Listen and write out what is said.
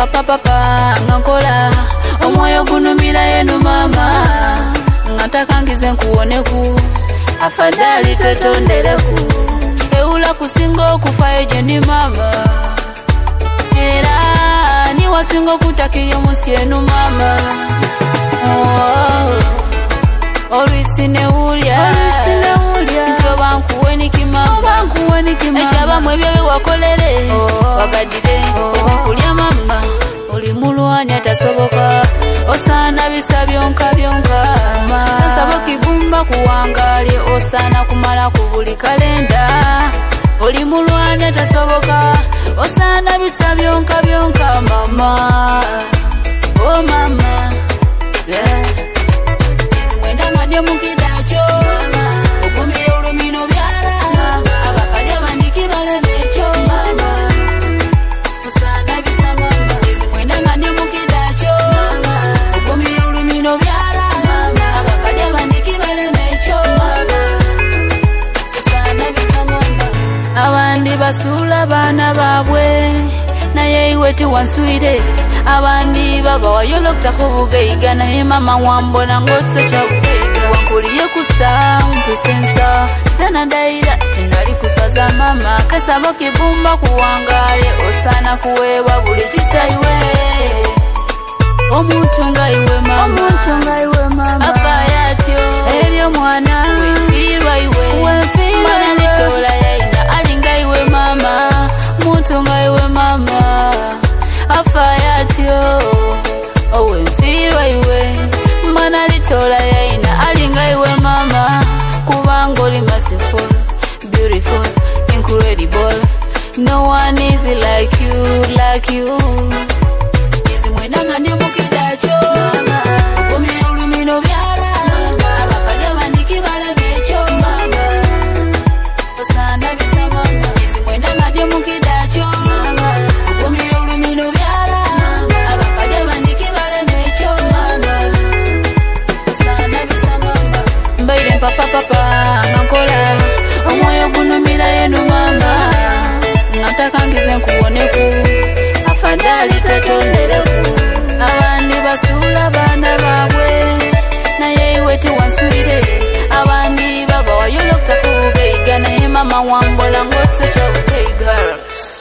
papa ngankola omwoyo gunumira yenu mama nataka ngize nkuoneku afadhali tetondeleku eula kusingo kufaye jeni mama era ni wasingo kutakiyo musienu mama Orisine ulia Njo bankuwe nikimama Echaba mwebyewe wakolele Wagadide Ulia mama Oli muluani atasoboka Osana bisa byonka Kasabo kibumba kuwangali Osana kumala kubuli kalenda Oli muluani atasoboka Osana bisa byonka mama Oh mama Yeah Ndanganye mukidacho Okumire ulumino byara Abakadya bandiki balemecho Osana bisa mama Izimwe ndanganye mukidacho Okumire ulumino byara Abakadya bandiki balemecho Osana bisa mama Abandi basula bana babwe Naye iwe tiwanswire Abandi baba wayolokta kubugeiga naye mama wambona ngotso cha bugeiga wankuliye kusa umpisensa sana daira tinali kuswaza mama kasabo kibumba kuwangale osana kuwewa buli kisaiwe omuntu nga iwe mama afayatyo elyo mwana wefirwa iwe mwana litola yaina alinga iwe mama muntu nga iwe mama afayatyo owefirwa iwe mwana litola yaina alinga iwe mama kubanga oli merciful beautiful incredible no one is like you izimwe ndanganye mukidacho okumire ulumino byara abakadya bandiki balemecho osana bisa mama izimwe ndanganye mukidacho okumire ulumino byara abakadya bandiki balemecho osana bisa mama mbaire papa ngankola omwoyo gunumira yenu mama nataka ngize nkuoneku afadhali tetondeleku abandi basula bana babwe naye iwe tiwanswire abandi baba wayolokta kubugeiga naye mama wambola ngotso cha bugeiga